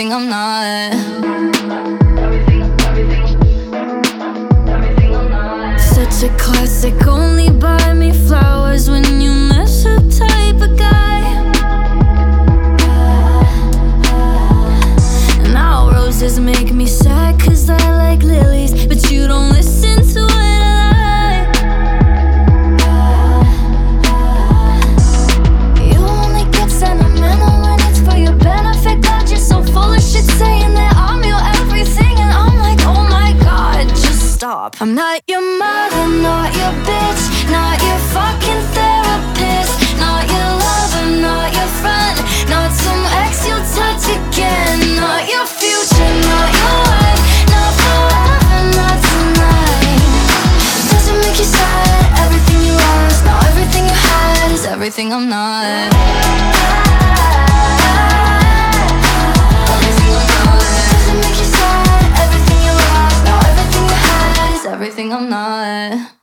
everything I'm not. Such a classic, only buy me flowers when you mess up type of guy. Now roses make me sad, cause I like lilies, but you don't listen to what I like. You only get sentimental when it's for your benefit. God, you're so full of shit, saying that I'm your everything, and I'm like, oh my god, just stop. I'm not your mother, not your bitch, not your fucking therapist, not your lover, not your friend, not some ex you'll touch again, not your future, not your wife, not forever, not tonight. Does it make you sad? Everything you lost, now everything you had is everything I'm not. Does it make you sad? Everything you lost, now everything you had is everything I'm not.